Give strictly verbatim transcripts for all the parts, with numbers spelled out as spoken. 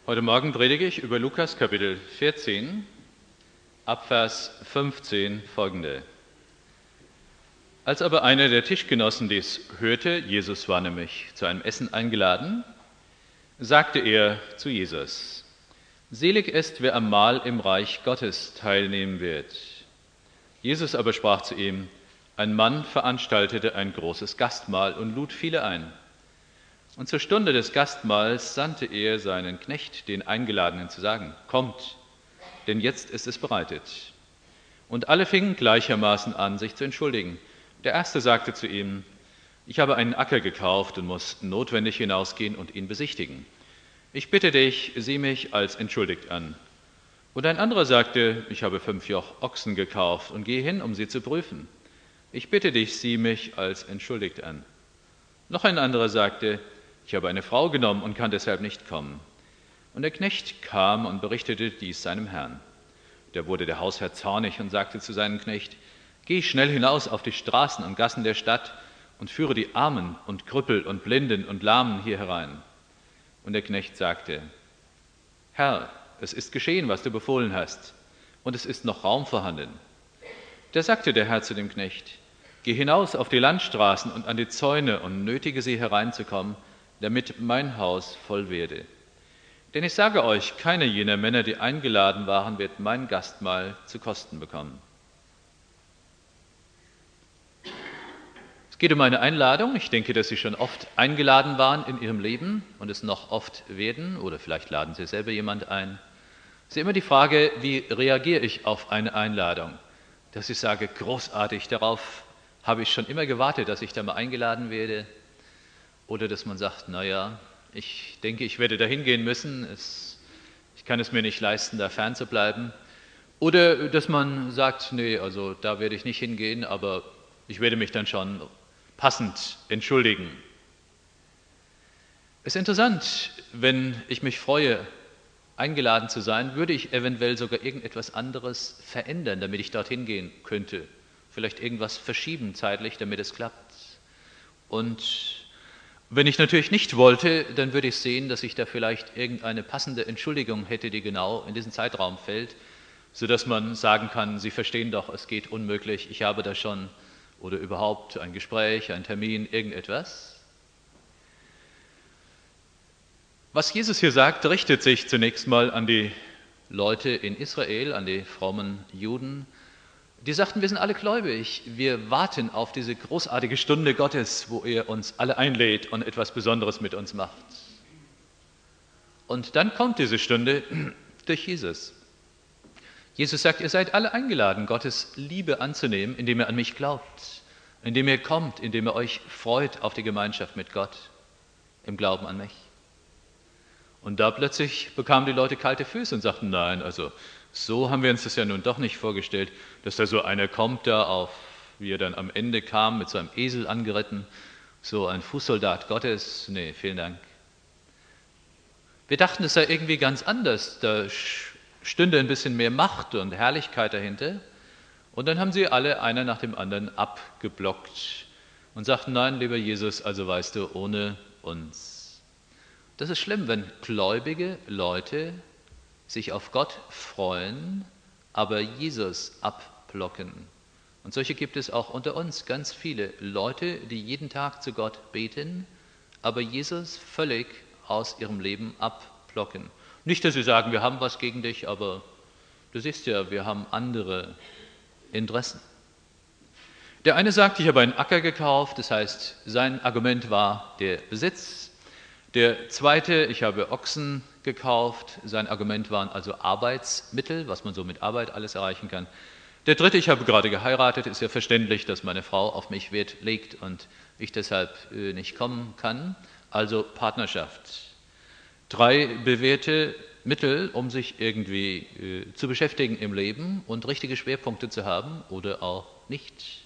Heute Morgen predige ich über Lukas Kapitel vierzehn, ab Vers fünfzehn folgende. Als aber einer der Tischgenossen dies hörte, Jesus war nämlich zu einem Essen eingeladen, sagte er zu Jesus: Selig ist, wer am Mahl im Reich Gottes teilnehmen wird. Jesus aber sprach zu ihm: Ein Mann veranstaltete ein großes Gastmahl und lud viele ein. Und zur Stunde des Gastmahls sandte er seinen Knecht, den Eingeladenen, zu sagen: Kommt, denn jetzt ist es bereitet. Und alle fingen gleichermaßen an, sich zu entschuldigen. Der erste sagte zu ihm: Ich habe einen Acker gekauft und muss notwendig hinausgehen und ihn besichtigen. Ich bitte dich, sieh mich als entschuldigt an. Und ein anderer sagte: Ich habe fünf Joch Ochsen gekauft und gehe hin, um sie zu prüfen. Ich bitte dich, sieh mich als entschuldigt an. Noch ein anderer sagte: Ich habe eine Frau genommen und kann deshalb nicht kommen. Und der Knecht kam und berichtete dies seinem Herrn. Da wurde der Hausherr zornig und sagte zu seinem Knecht: Geh schnell hinaus auf die Straßen und Gassen der Stadt und führe die Armen und Krüppel und Blinden und Lahmen hier herein. Und der Knecht sagte: Herr, es ist geschehen, was du befohlen hast, und es ist noch Raum vorhanden. Da sagte der Herr zu dem Knecht: Geh hinaus auf die Landstraßen und an die Zäune und nötige sie hereinzukommen, damit mein Haus voll werde. Denn ich sage euch, keiner jener Männer, die eingeladen waren, wird mein Gastmahl zu kosten bekommen. Es geht um eine Einladung. Ich denke, dass Sie schon oft eingeladen waren in Ihrem Leben und es noch oft werden, oder vielleicht laden Sie selber jemand ein. Es ist immer die Frage, wie reagiere ich auf eine Einladung? Dass ich sage, großartig, darauf habe ich schon immer gewartet, dass ich da mal eingeladen werde. Oder dass man sagt, naja, ich denke, ich werde da hingehen müssen, es, ich kann es mir nicht leisten, da fern zu bleiben. Oder dass man sagt, nee, also da werde ich nicht hingehen, aber ich werde mich dann schon passend entschuldigen. Es ist interessant, wenn ich mich freue, eingeladen zu sein, würde ich eventuell sogar irgendetwas anderes verändern, damit ich dorthin gehen könnte. Vielleicht irgendwas verschieben zeitlich, damit es klappt. Und wenn ich natürlich nicht wollte, dann würde ich sehen, dass ich da vielleicht irgendeine passende Entschuldigung hätte, die genau in diesen Zeitraum fällt, sodass man sagen kann, Sie verstehen doch, es geht unmöglich, ich habe da schon oder überhaupt ein Gespräch, ein Termin, irgendetwas. Was Jesus hier sagt, richtet sich zunächst mal an die Leute in Israel, an die frommen Juden. Die sagten, wir sind alle gläubig, wir warten auf diese großartige Stunde Gottes, wo er uns alle einlädt und etwas Besonderes mit uns macht. Und dann kommt diese Stunde durch Jesus. Jesus sagt, ihr seid alle eingeladen, Gottes Liebe anzunehmen, indem ihr an mich glaubt, indem ihr kommt, indem ihr euch freut auf die Gemeinschaft mit Gott, im Glauben an mich. Und da plötzlich bekamen die Leute kalte Füße und sagten, nein, also so haben wir uns das ja nun doch nicht vorgestellt, dass da so einer kommt, da auf, wie er dann am Ende kam, mit so einem Esel angeritten, so ein Fußsoldat Gottes. Nee, vielen Dank. Wir dachten, es sei irgendwie ganz anders, da stünde ein bisschen mehr Macht und Herrlichkeit dahinter. Und dann haben sie alle einer nach dem anderen abgeblockt und sagten, nein, lieber Jesus, also weißt du, ohne uns. Das ist schlimm, wenn gläubige Leute sich auf Gott freuen, aber Jesus abblocken. Und solche gibt es auch unter uns, ganz viele Leute, die jeden Tag zu Gott beten, aber Jesus völlig aus ihrem Leben abblocken. Nicht, dass sie sagen, wir haben was gegen dich, aber du siehst ja, wir haben andere Interessen. Der eine sagt, ich habe einen Acker gekauft, das heißt, sein Argument war der Besitz. Der zweite, ich habe Ochsen gekauft, sein Argument waren also Arbeitsmittel, was man so mit Arbeit alles erreichen kann. Der dritte, ich habe gerade geheiratet, ist ja verständlich, dass meine Frau auf mich Wert legt und ich deshalb äh, nicht kommen kann, also Partnerschaft. Drei bewährte Mittel, um sich irgendwie äh, zu beschäftigen im Leben und richtige Schwerpunkte zu haben oder auch nicht.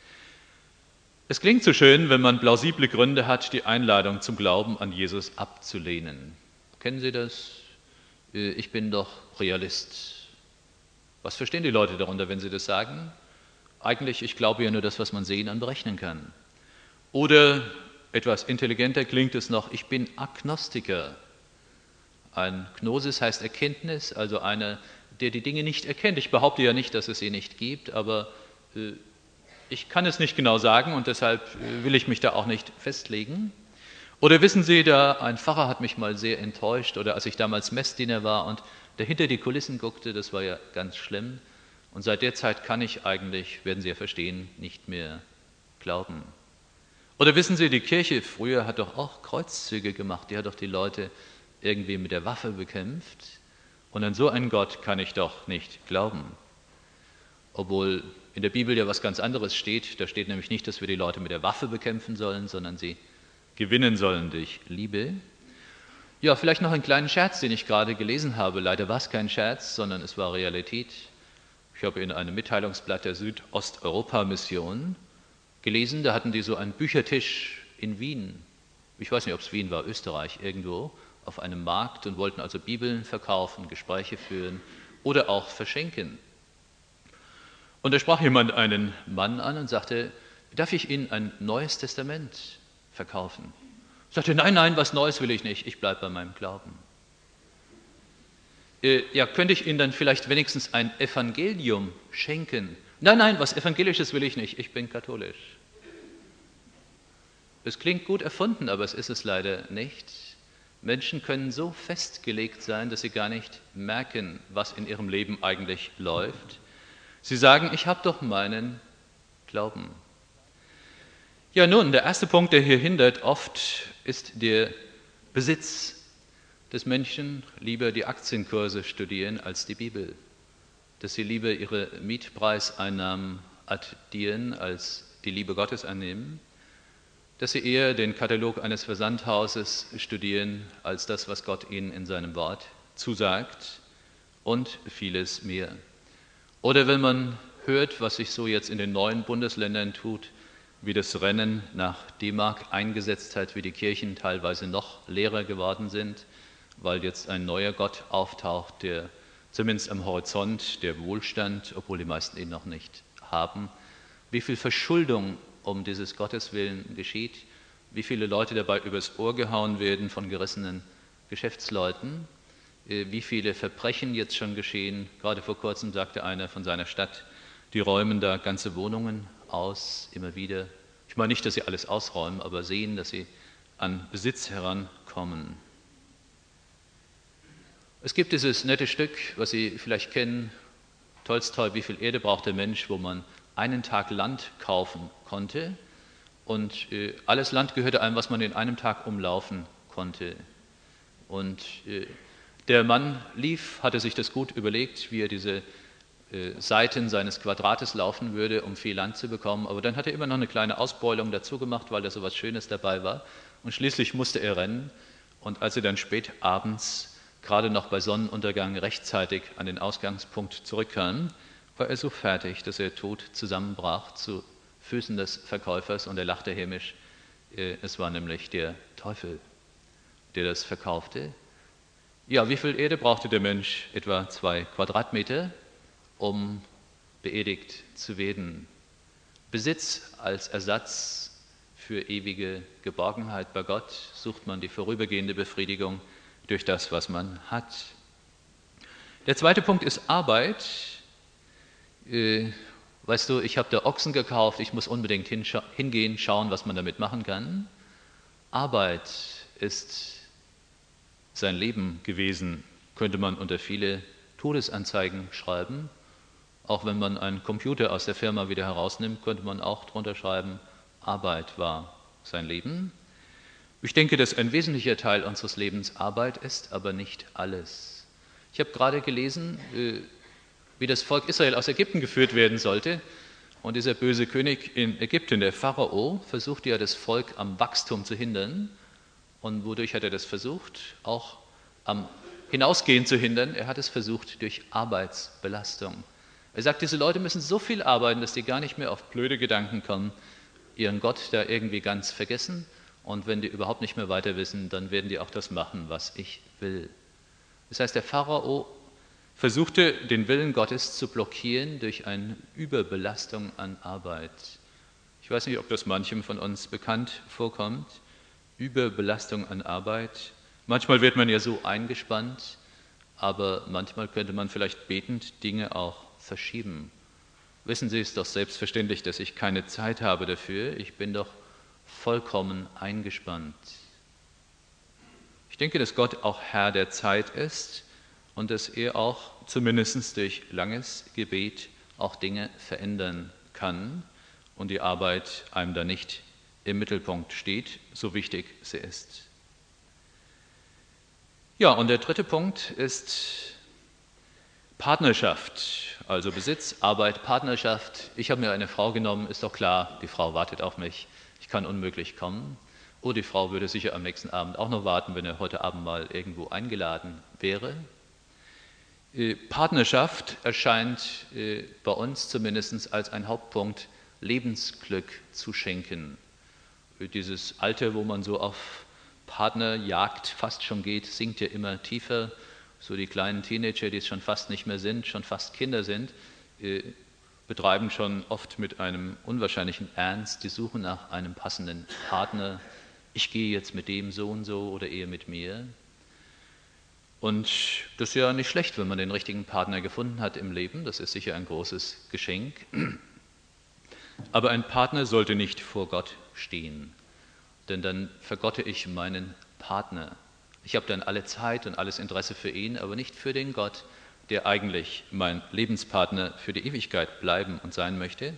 Es klingt so schön, wenn man plausible Gründe hat, die Einladung zum Glauben an Jesus abzulehnen. Kennen Sie das? Ich bin doch Realist. Was verstehen die Leute darunter, wenn sie das sagen? Eigentlich, ich glaube ja nur das, was man sehen und berechnen kann. Oder etwas intelligenter klingt es noch, ich bin Agnostiker. Ein Gnosis heißt Erkenntnis, also einer, der die Dinge nicht erkennt. Ich behaupte ja nicht, dass es sie nicht gibt, aber äh, ich kann es nicht genau sagen und deshalb äh, will ich mich da auch nicht festlegen. Oder wissen Sie, da ein Pfarrer hat mich mal sehr enttäuscht, oder als ich damals Messdiener war und der hinter die Kulissen guckte, das war ja ganz schlimm. Und seit der Zeit kann ich eigentlich, werden Sie ja verstehen, nicht mehr glauben. Oder wissen Sie, die Kirche früher hat doch auch Kreuzzüge gemacht, die hat doch die Leute irgendwie mit der Waffe bekämpft. Und an so einen Gott kann ich doch nicht glauben. Obwohl in der Bibel ja was ganz anderes steht. Da steht nämlich nicht, dass wir die Leute mit der Waffe bekämpfen sollen, sondern sie gewinnen sollen durch Liebe. Ja, vielleicht noch einen kleinen Scherz, den ich gerade gelesen habe. Leider war es kein Scherz, sondern es war Realität. Ich habe in einem Mitteilungsblatt der Südosteuropa-Mission gelesen, da hatten die so einen Büchertisch in Wien. Ich weiß nicht, ob es Wien war, Österreich, irgendwo, auf einem Markt und wollten also Bibeln verkaufen, Gespräche führen oder auch verschenken. Und da sprach jemand einen Mann an und sagte, darf ich Ihnen ein neues Testament verkaufen? Ich sagte, nein, nein, was Neues will ich nicht, ich bleibe bei meinem Glauben. Äh, ja, könnte ich Ihnen dann vielleicht wenigstens ein Evangelium schenken? Nein, nein, was Evangelisches will ich nicht, ich bin katholisch. Es klingt gut erfunden, aber es ist es leider nicht. Menschen können so festgelegt sein, dass sie gar nicht merken, was in ihrem Leben eigentlich läuft. Sie sagen, ich habe doch meinen Glauben. Ja, nun, der erste Punkt, der hier hindert, oft ist der Besitz, dass Menschen lieber die Aktienkurse studieren als die Bibel, dass sie lieber ihre Mietpreiseinnahmen addieren als die Liebe Gottes annehmen, dass sie eher den Katalog eines Versandhauses studieren als das, was Gott ihnen in seinem Wort zusagt und vieles mehr. Oder wenn man hört, was sich so jetzt in den neuen Bundesländern tut, wie das Rennen nach D-Mark eingesetzt hat, wie die Kirchen teilweise noch leerer geworden sind, weil jetzt ein neuer Gott auftaucht, der zumindest am Horizont der Wohlstand, obwohl die meisten ihn noch nicht haben, wie viel Verschuldung um dieses Gotteswillen geschieht, wie viele Leute dabei übers Ohr gehauen werden von gerissenen Geschäftsleuten, wie viele Verbrechen jetzt schon geschehen. Gerade vor kurzem sagte einer von seiner Stadt, die räumen da ganze Wohnungen aus, immer wieder. Ich meine nicht, dass sie alles ausräumen, aber sehen, dass sie an Besitz herankommen. Es gibt dieses nette Stück, was Sie vielleicht kennen, Tolstoi, wie viel Erde braucht der Mensch, wo man einen Tag Land kaufen konnte und äh, alles Land gehörte einem, was man in einem Tag umlaufen konnte. Und äh, der Mann lief, hatte sich das gut überlegt, wie er diese äh, Seiten seines Quadrates laufen würde, um viel Land zu bekommen, aber dann hat er immer noch eine kleine Ausbeulung dazu gemacht, weil da so was Schönes dabei war und schließlich musste er rennen und als er dann spät abends gerade noch bei Sonnenuntergang rechtzeitig an den Ausgangspunkt zurückkam, war er so fertig, dass er tot zusammenbrach zu Füßen des Verkäufers und er lachte hämisch. Es war nämlich der Teufel, der das verkaufte. Ja, wie viel Erde brauchte der Mensch? Etwa zwei Quadratmeter, um beerdigt zu werden. Besitz als Ersatz für ewige Geborgenheit bei Gott sucht man die vorübergehende Befriedigung durch das, was man hat. Der zweite Punkt ist Arbeit. Äh, weißt du, ich habe da Ochsen gekauft, ich muss unbedingt hinscha- hingehen, schauen, was man damit machen kann. Arbeit ist sein Leben gewesen, könnte man unter viele Todesanzeigen schreiben. Auch wenn man einen Computer aus der Firma wieder herausnimmt, könnte man auch drunter schreiben, Arbeit war sein Leben. Ich denke, dass ein wesentlicher Teil unseres Lebens Arbeit ist, aber nicht alles. Ich habe gerade gelesen, wie das Volk Israel aus Ägypten geführt werden sollte. Und dieser böse König in Ägypten, der Pharao, versuchte ja das Volk am Wachstum zu hindern. Und wodurch hat er das versucht? Auch am Hinausgehen zu hindern. Er hat es versucht durch Arbeitsbelastung. Er sagt, diese Leute müssen so viel arbeiten, dass die gar nicht mehr auf blöde Gedanken kommen, ihren Gott da irgendwie ganz vergessen. Und wenn die überhaupt nicht mehr weiter wissen, dann werden die auch das machen, was ich will. Das heißt, der Pharao versuchte, den Willen Gottes zu blockieren durch eine Überbelastung an Arbeit. Ich weiß nicht, ob das manchem von uns bekannt vorkommt. Überbelastung an Arbeit. Manchmal wird man ja so eingespannt, aber manchmal könnte man vielleicht betend Dinge auch verschieben. Wissen Sie, es ist doch selbstverständlich, dass ich keine Zeit habe dafür. Ich bin doch vollkommen eingespannt. Ich denke, dass Gott auch Herr der Zeit ist und dass er auch zumindest durch langes Gebet auch Dinge verändern kann und die Arbeit einem da nicht im Mittelpunkt steht, so wichtig sie ist. Ja, und der dritte Punkt ist Partnerschaft, also Besitz, Arbeit, Partnerschaft. Ich habe mir eine Frau genommen, ist doch klar, die Frau wartet auf mich, ich kann unmöglich kommen. Oh, die Frau würde sicher am nächsten Abend auch noch warten, wenn er heute Abend mal irgendwo eingeladen wäre. Partnerschaft erscheint bei uns zumindest als ein Hauptpunkt, Lebensglück zu schenken. Dieses Alter, wo man so auf Partnerjagd fast schon geht, sinkt ja immer tiefer. So die kleinen Teenager, die es schon fast nicht mehr sind, schon fast Kinder sind, betreiben schon oft mit einem unwahrscheinlichen Ernst die Suche nach einem passenden Partner. Ich gehe jetzt mit dem so und so oder eher mit mir. Und das ist ja nicht schlecht, wenn man den richtigen Partner gefunden hat im Leben. Das ist sicher ein großes Geschenk. Aber ein Partner sollte nicht vor Gott stehen, denn dann vergotte ich meinen Partner. Ich habe dann alle Zeit und alles Interesse für ihn, aber nicht für den Gott, der eigentlich mein Lebenspartner für die Ewigkeit bleiben und sein möchte.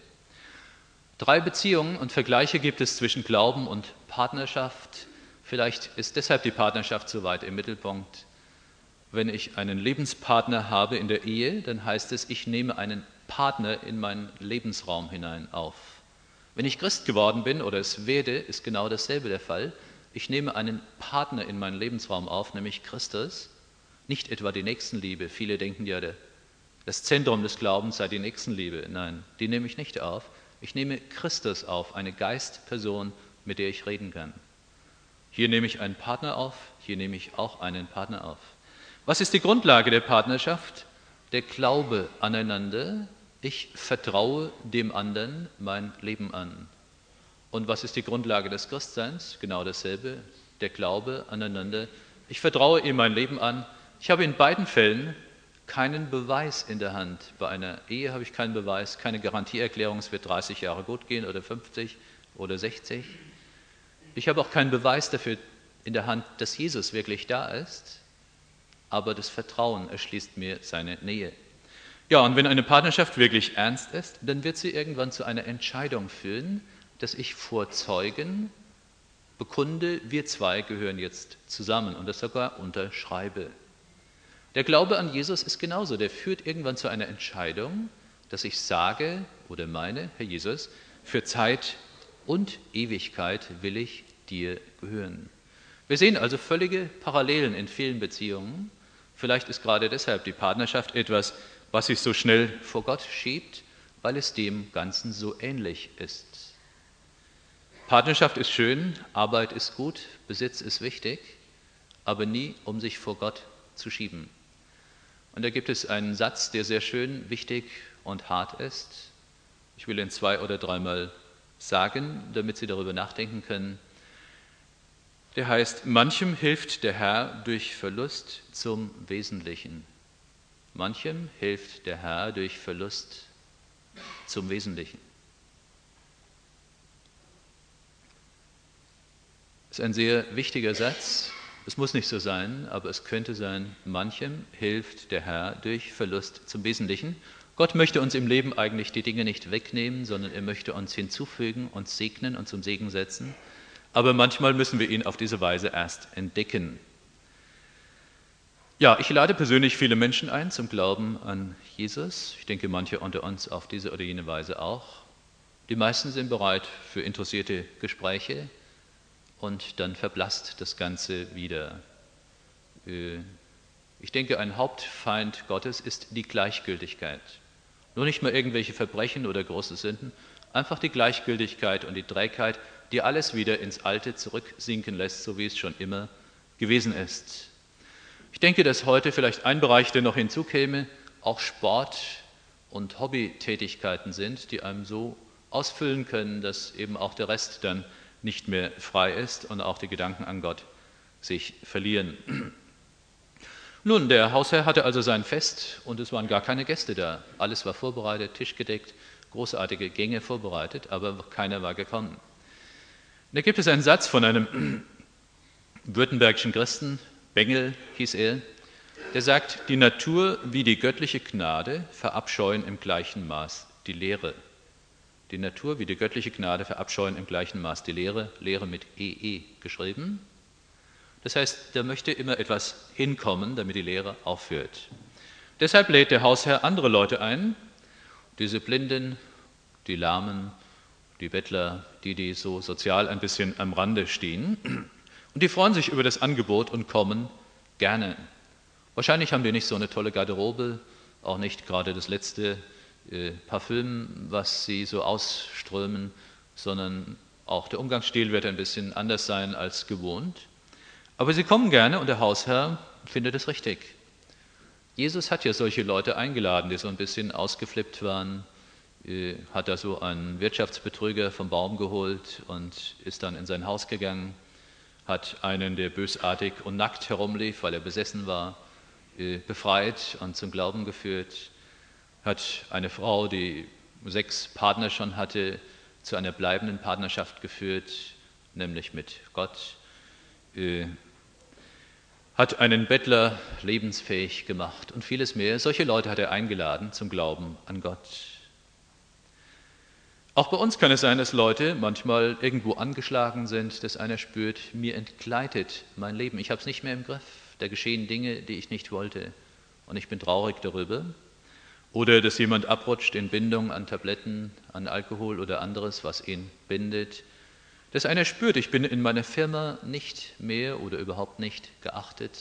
Drei Beziehungen und Vergleiche gibt es zwischen Glauben und Partnerschaft. Vielleicht ist deshalb die Partnerschaft so weit im Mittelpunkt. Wenn ich einen Lebenspartner habe in der Ehe, dann heißt es, ich nehme einen Partner in meinen Lebensraum hinein auf. Wenn ich Christ geworden bin oder es werde, ist genau dasselbe der Fall. Ich nehme einen Partner in meinen Lebensraum auf, nämlich Christus, nicht etwa die Nächstenliebe. Viele denken ja, das Zentrum des Glaubens sei die Nächstenliebe. Nein, die nehme ich nicht auf. Ich nehme Christus auf, eine Geistperson, mit der ich reden kann. Hier nehme ich einen Partner auf, hier nehme ich auch einen Partner auf. Was ist die Grundlage der Partnerschaft? Der Glaube aneinander. Ich vertraue dem anderen mein Leben an. Und was ist die Grundlage des Christseins? Genau dasselbe, der Glaube aneinander. Ich vertraue ihm mein Leben an. Ich habe in beiden Fällen keinen Beweis in der Hand. Bei einer Ehe habe ich keinen Beweis, keine Garantieerklärung, es wird dreißig Jahre gut gehen oder fünfzig oder sechzig. Ich habe auch keinen Beweis dafür in der Hand, dass Jesus wirklich da ist, aber das Vertrauen erschließt mir seine Nähe. Ja, und wenn eine Partnerschaft wirklich ernst ist, dann wird sie irgendwann zu einer Entscheidung führen, dass ich vor Zeugen bekunde, wir zwei gehören jetzt zusammen und das sogar unterschreibe. Der Glaube an Jesus ist genauso, der führt irgendwann zu einer Entscheidung, dass ich sage oder meine, Herr Jesus, für Zeit und Ewigkeit will ich dir gehören. Wir sehen also völlige Parallelen in vielen Beziehungen. Vielleicht ist gerade deshalb die Partnerschaft etwas, was sich so schnell vor Gott schiebt, weil es dem Ganzen so ähnlich ist. Partnerschaft ist schön, Arbeit ist gut, Besitz ist wichtig, aber nie, um sich vor Gott zu schieben. Und da gibt es einen Satz, der sehr schön, wichtig und hart ist. Ich will ihn zwei oder dreimal sagen, damit Sie darüber nachdenken können. Der heißt, manchem hilft der Herr durch Verlust zum Wesentlichen. Manchem hilft der Herr durch Verlust zum Wesentlichen. Das ist ein sehr wichtiger Satz. Es muss nicht so sein, aber es könnte sein, manchem hilft der Herr durch Verlust zum Wesentlichen. Gott möchte uns im Leben eigentlich die Dinge nicht wegnehmen, sondern er möchte uns hinzufügen, uns segnen und zum Segen setzen. Aber manchmal müssen wir ihn auf diese Weise erst entdecken. Ja, ich lade persönlich viele Menschen ein zum Glauben an Jesus. Ich denke, manche unter uns auf diese oder jene Weise auch. Die meisten sind bereit für interessierte Gespräche und dann verblasst das Ganze wieder. Ich denke, ein Hauptfeind Gottes ist die Gleichgültigkeit. Nur nicht mal irgendwelche Verbrechen oder große Sünden, einfach die Gleichgültigkeit und die Trägheit, die alles wieder ins Alte zurücksinken lässt, so wie es schon immer gewesen ist. Ich denke, dass heute vielleicht ein Bereich, der noch hinzukäme, auch Sport und Hobbytätigkeiten sind, die einem so ausfüllen können, dass eben auch der Rest dann nicht mehr frei ist und auch die Gedanken an Gott sich verlieren. Nun, der Hausherr hatte also sein Fest und es waren gar keine Gäste da. Alles war vorbereitet, Tisch gedeckt, großartige Gänge vorbereitet, aber keiner war gekommen. Und da gibt es einen Satz von einem württembergischen Christen, Bengel hieß er, der sagt, die Natur wie die göttliche Gnade verabscheuen im gleichen Maß die Lehre. Die Natur wie die göttliche Gnade verabscheuen im gleichen Maß die Lehre, Lehre mit E E geschrieben. Das heißt, da möchte immer etwas hinkommen, damit die Lehre aufhört. Deshalb lädt der Hausherr andere Leute ein, diese Blinden, die Lahmen, die Bettler, die, die so sozial ein bisschen am Rande stehen. Und die freuen sich über das Angebot und kommen gerne. Wahrscheinlich haben die nicht so eine tolle Garderobe, auch nicht gerade das letzte äh, Parfüm, was sie so ausströmen, sondern auch der Umgangsstil wird ein bisschen anders sein als gewohnt. Aber sie kommen gerne und der Hausherr findet es richtig. Jesus hat ja solche Leute eingeladen, die so ein bisschen ausgeflippt waren, äh, hat da so einen Wirtschaftsbetrüger vom Baum geholt und ist dann in sein Haus gegangen, hat einen, der bösartig und nackt herumlief, weil er besessen war, befreit und zum Glauben geführt, hat eine Frau, die sechs Partner schon hatte, zu einer bleibenden Partnerschaft geführt, nämlich mit Gott, hat einen Bettler lebensfähig gemacht und vieles mehr. Solche Leute hat er eingeladen zum Glauben an Gott. Auch bei uns kann es sein, dass Leute manchmal irgendwo angeschlagen sind, dass einer spürt, mir entgleitet mein Leben, ich habe es nicht mehr im Griff. Da geschehen Dinge, die ich nicht wollte und ich bin traurig darüber. Oder dass jemand abrutscht in Bindung an Tabletten, an Alkohol oder anderes, was ihn bindet. Dass einer spürt, ich bin in meiner Firma nicht mehr oder überhaupt nicht geachtet.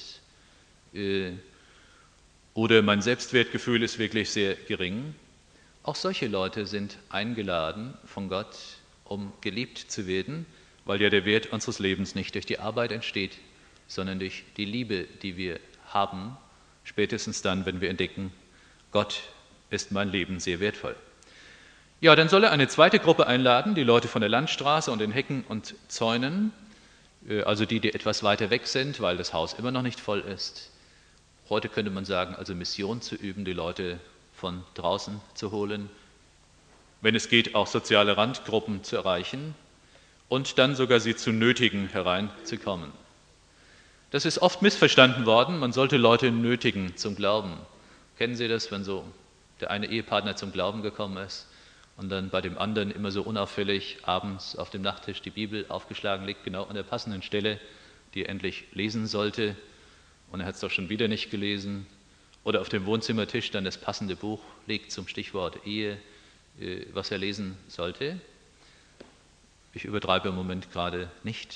Oder mein Selbstwertgefühl ist wirklich sehr gering. Auch solche Leute sind eingeladen von Gott, um geliebt zu werden, weil ja der Wert unseres Lebens nicht durch die Arbeit entsteht, sondern durch die Liebe, die wir haben, spätestens dann, wenn wir entdecken, Gott ist mein Leben sehr wertvoll. Ja, dann soll er eine zweite Gruppe einladen, die Leute von der Landstraße und den Hecken und Zäunen, also die, die etwas weiter weg sind, weil das Haus immer noch nicht voll ist. Heute könnte man sagen, also Mission zu üben, die Leute von draußen zu holen, wenn es geht, auch soziale Randgruppen zu erreichen und dann sogar sie zu nötigen, hereinzukommen. Das ist oft missverstanden worden, man sollte Leute nötigen zum Glauben. Kennen Sie das, wenn so der eine Ehepartner zum Glauben gekommen ist und dann bei dem anderen immer so unauffällig abends auf dem Nachttisch die Bibel aufgeschlagen liegt, genau an der passenden Stelle, die er endlich lesen sollte und er hat es doch schon wieder nicht gelesen. Oder auf dem Wohnzimmertisch dann das passende Buch liegt zum Stichwort Ehe, was er lesen sollte. Ich übertreibe im Moment gerade nicht.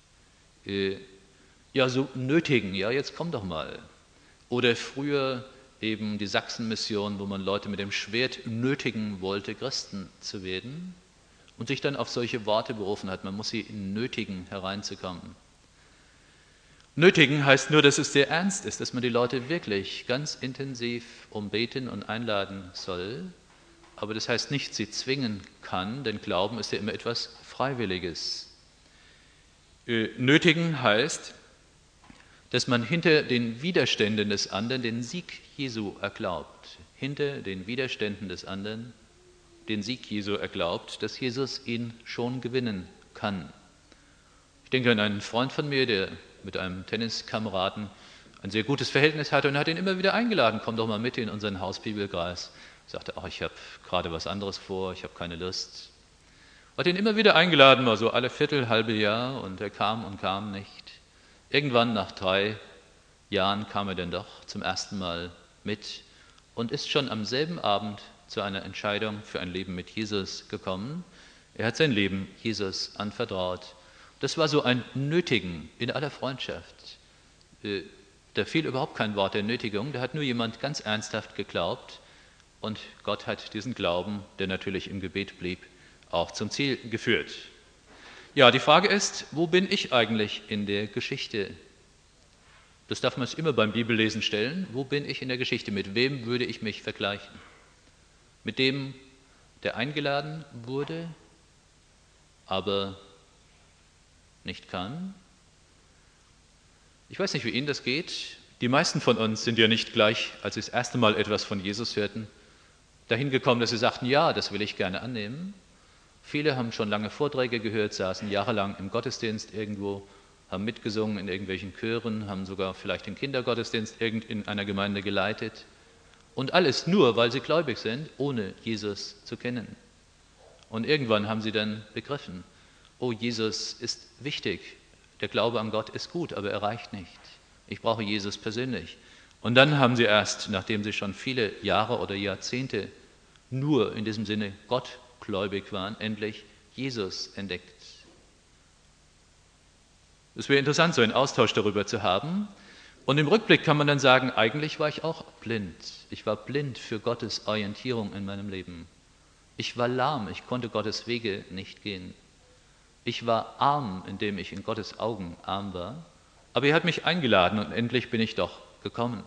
Ja, so nötigen, ja, jetzt komm doch mal. Oder früher eben die Sachsenmission, wo man Leute mit dem Schwert nötigen wollte, Christen zu werden und sich dann auf solche Worte berufen hat, man muss sie nötigen, hereinzukommen. Nötigen heißt nur, dass es sehr ernst ist, dass man die Leute wirklich ganz intensiv umbeten und einladen soll, aber das heißt nicht, sie zwingen kann, denn Glauben ist ja immer etwas Freiwilliges. Nötigen heißt, dass man hinter den Widerständen des anderen den Sieg Jesu erglaubt, hinter den Widerständen des anderen den Sieg Jesu erglaubt, dass Jesus ihn schon gewinnen kann. Ich denke an einen Freund von mir, der mit einem Tenniskameraden ein sehr gutes Verhältnis hatte und hat ihn immer wieder eingeladen, komm doch mal mit in unseren Hausbibelkreis. Ich sagte, ach, ich habe gerade was anderes vor, ich habe keine Lust. Hat ihn immer wieder eingeladen, mal so alle Viertel, halbe Jahr und er kam und kam nicht. Irgendwann nach drei Jahren kam er dann doch zum ersten Mal mit und ist schon am selben Abend zu einer Entscheidung für ein Leben mit Jesus gekommen. Er hat sein Leben Jesus anvertraut. Das war so ein Nötigen in aller Freundschaft. Da fiel überhaupt kein Wort der Nötigung, da hat nur jemand ganz ernsthaft geglaubt und Gott hat diesen Glauben, der natürlich im Gebet blieb, auch zum Ziel geführt. Ja, die Frage ist, wo bin ich eigentlich in der Geschichte? Das darf man sich immer beim Bibellesen stellen. Wo bin ich in der Geschichte? Mit wem würde ich mich vergleichen? Mit dem, der eingeladen wurde, aber nicht kann? Ich weiß nicht, wie Ihnen das geht. Die meisten von uns sind ja nicht gleich, als sie das erste Mal etwas von Jesus hörten, dahin gekommen, dass sie sagten, ja, das will ich gerne annehmen. Viele haben schon lange Vorträge gehört, saßen jahrelang im Gottesdienst irgendwo, haben mitgesungen in irgendwelchen Chören, haben sogar vielleicht den Kindergottesdienst irgend in einer Gemeinde geleitet. Und alles nur, weil sie gläubig sind, ohne Jesus zu kennen. Und irgendwann haben sie dann begriffen, oh, Jesus ist wichtig, der Glaube an Gott ist gut, aber er reicht nicht. Ich brauche Jesus persönlich. Und dann haben sie erst, nachdem sie schon viele Jahre oder Jahrzehnte nur in diesem Sinne gottgläubig waren, endlich Jesus entdeckt. Es wäre interessant, so einen Austausch darüber zu haben. Und im Rückblick kann man dann sagen, eigentlich war ich auch blind. Ich war blind für Gottes Orientierung in meinem Leben. Ich war lahm, ich konnte Gottes Wege nicht gehen. Ich war arm, indem ich in Gottes Augen arm war. Aber er hat mich eingeladen und endlich bin ich doch gekommen.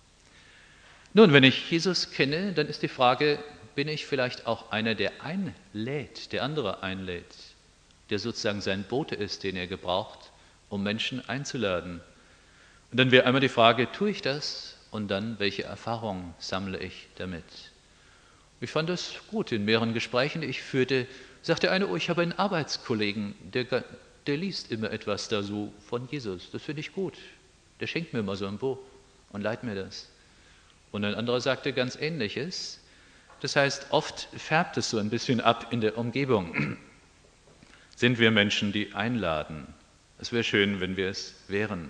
Nun, wenn ich Jesus kenne, dann ist die Frage, bin ich vielleicht auch einer, der einlädt, der andere einlädt, der sozusagen sein Bote ist, den er gebraucht, um Menschen einzuladen. Und dann wäre einmal die Frage, tue ich das? Und dann, welche Erfahrungen sammle ich damit? Ich fand das gut. In mehreren Gesprächen, die ich führte, sagte eine, oh, ich habe einen Arbeitskollegen, der, der liest immer etwas da so von Jesus. Das finde ich gut. Der schenkt mir mal so ein Buch und leiht mir das. Und ein anderer sagte ganz Ähnliches. Das heißt, oft färbt es so ein bisschen ab in der Umgebung. Sind wir Menschen, die einladen? Es wäre schön, wenn wir es wären.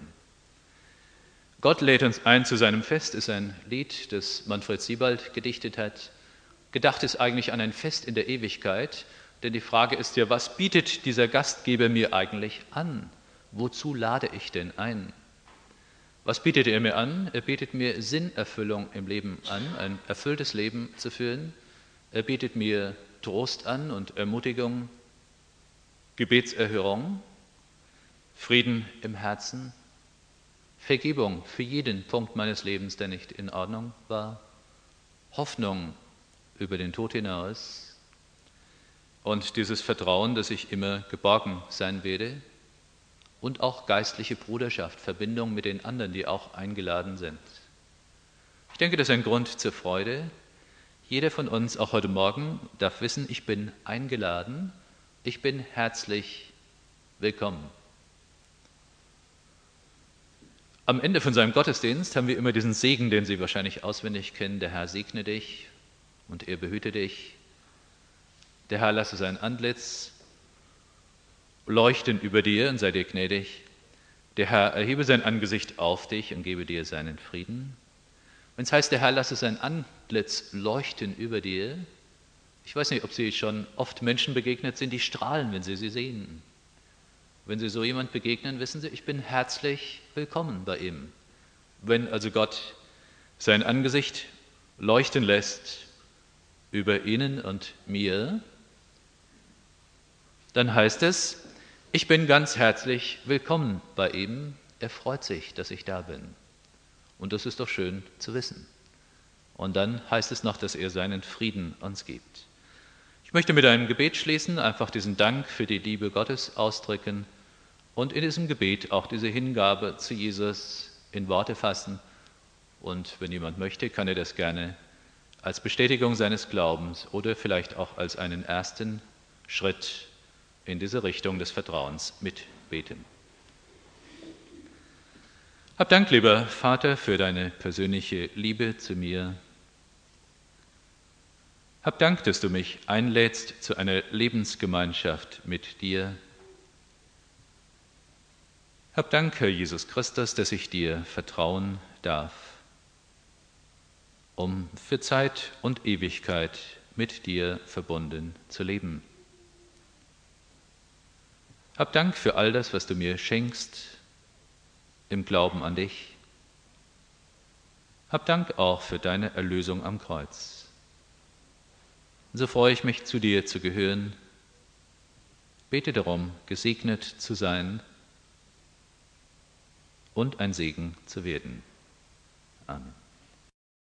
Gott lädt uns ein zu seinem Fest, ist ein Lied, das Manfred Siebald gedichtet hat. Gedacht ist eigentlich an ein Fest in der Ewigkeit, denn die Frage ist ja, was bietet dieser Gastgeber mir eigentlich an? Wozu lade ich denn ein? Was bietet er mir an? Er bietet mir Sinnerfüllung im Leben an, ein erfülltes Leben zu führen. Er bietet mir Trost an und Ermutigung, Gebetserhörung, Frieden im Herzen, Vergebung für jeden Punkt meines Lebens, der nicht in Ordnung war, Hoffnung über den Tod hinaus und dieses Vertrauen, dass ich immer geborgen sein werde und auch geistliche Bruderschaft, Verbindung mit den anderen, die auch eingeladen sind. Ich denke, das ist ein Grund zur Freude. Jeder von uns, auch heute Morgen, darf wissen, ich bin eingeladen, ich bin herzlich willkommen. Am Ende von seinem Gottesdienst haben wir immer diesen Segen, den Sie wahrscheinlich auswendig kennen. Der Herr segne dich und er behüte dich. Der Herr lasse sein Antlitz leuchten über dir und sei dir gnädig. Der Herr erhebe sein Angesicht auf dich und gebe dir seinen Frieden. Wenn es heißt, der Herr lasse sein Antlitz leuchten über dir, ich weiß nicht, ob Sie schon oft Menschen begegnet sind, die strahlen, wenn sie sie sehen. Wenn Sie so jemand begegnen, wissen Sie, ich bin herzlich willkommen bei ihm. Wenn also Gott sein Angesicht leuchten lässt über Ihnen und mir, dann heißt es, ich bin ganz herzlich willkommen bei ihm. Er freut sich, dass ich da bin. Und das ist doch schön zu wissen. Und dann heißt es noch, dass er seinen Frieden uns gibt. Ich möchte mit einem Gebet schließen, einfach diesen Dank für die Liebe Gottes ausdrücken und in diesem Gebet auch diese Hingabe zu Jesus in Worte fassen. Und wenn jemand möchte, kann er das gerne als Bestätigung seines Glaubens oder vielleicht auch als einen ersten Schritt in diese Richtung des Vertrauens mitbeten. Hab Dank, lieber Vater, für deine persönliche Liebe zu mir. Hab Dank, dass du mich einlädst zu einer Lebensgemeinschaft mit dir. Hab Dank, Herr Jesus Christus, dass ich dir vertrauen darf, um für Zeit und Ewigkeit mit dir verbunden zu leben. Hab Dank für all das, was du mir schenkst im Glauben an dich. Hab Dank auch für deine Erlösung am Kreuz. So freue ich mich, zu dir zu gehören. Bete darum, gesegnet zu sein und ein Segen zu werden. Amen.